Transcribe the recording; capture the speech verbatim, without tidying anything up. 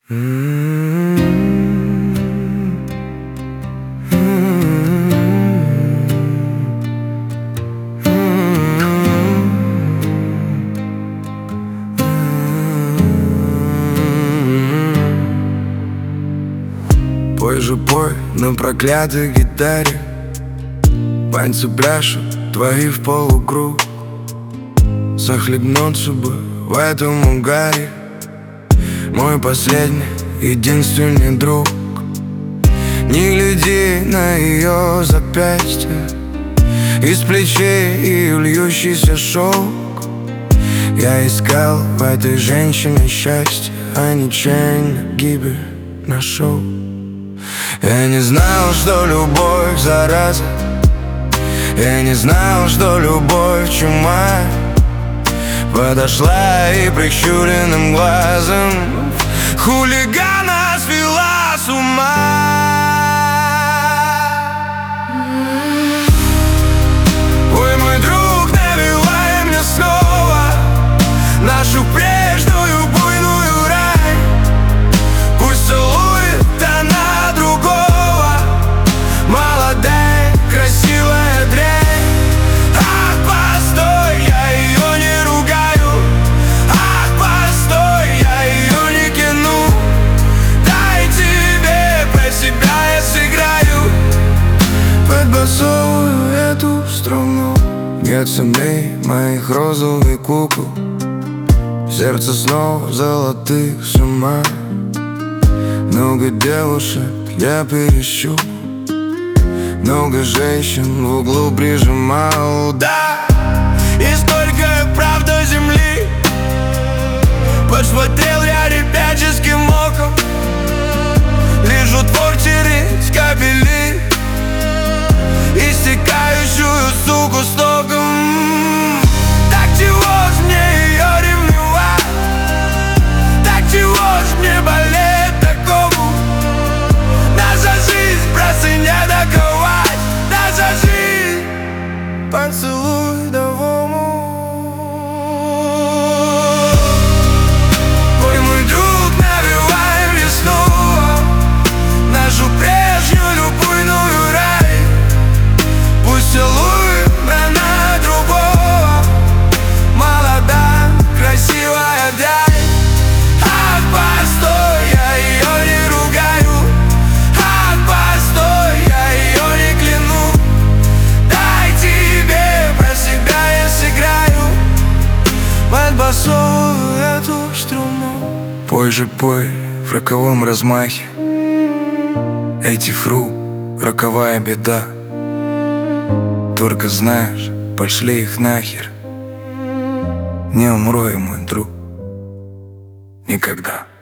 Пой же пой на проклятой гитаре, пальцы пляшут твои в полукруг. Захлебнуться бы в этом угаре мой последний, единственный друг. Не гляди на ее запястье, из плечей и льющийся шелк. Я искал в этой женщине счастье, а ничейно гибель нашел. Я не знал, что любовь зараза, я не знал, что любовь чума. Подошла и прищуренным глазом хулигана свела с ума. Ой, мой друг, навевай мне снова нашу прежнюю буйную рай. Пусть целует она другого, молодая, красивая дрянь. Ах, постой, я ее не ругаю. Ах, постой, я ее не кину. Дай тебе про себя я сыграю под басовую эту струну. Нет сомнений моих розовых кукол, сердце снова золотых с ума. Много девушек я перещу, много женщин в углу прижимал. Да, и столько правда земли посмотрел я ребяческим оком. Вижу двор через кабели, истекающую суку с током. Так чего ж мне ее ревновать? Так чего ж мне болеть такому? Наша жизнь просто не доковать. Наша жизнь поцелуй новому. Ой, мой друг, навевай мне снова нашу прежнюю буйную рай. Пусть целует она другого, молодая, красивая дай. Ах, постой, я ее не ругаю. Ах, постой, я ее не кляну. Дай тебе про себя я сыграю под басовую эту струну. Пой же пой в роковом размахе, этих рук роковая беда. Только знаешь, пошли их нахер. Не умру я, мой друг, никогда.